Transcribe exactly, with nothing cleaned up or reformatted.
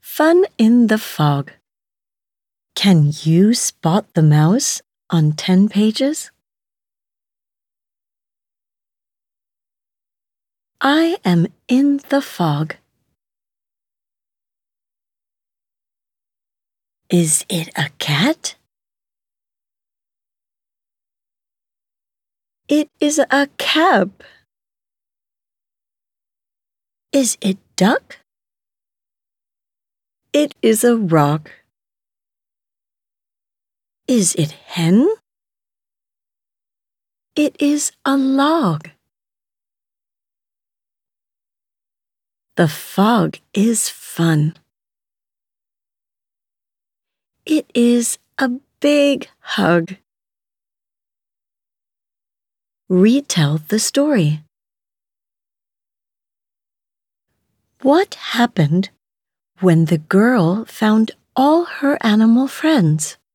Fun in the fog. Can you spot the mouse on ten pages? I am in the fog. Is it a cat? It is a cab. Is it duck? It is a rock. Is it hen? It is a log. The fog is fun. It is a big hug. Retell the story. What happened when the girl found all her animal friends?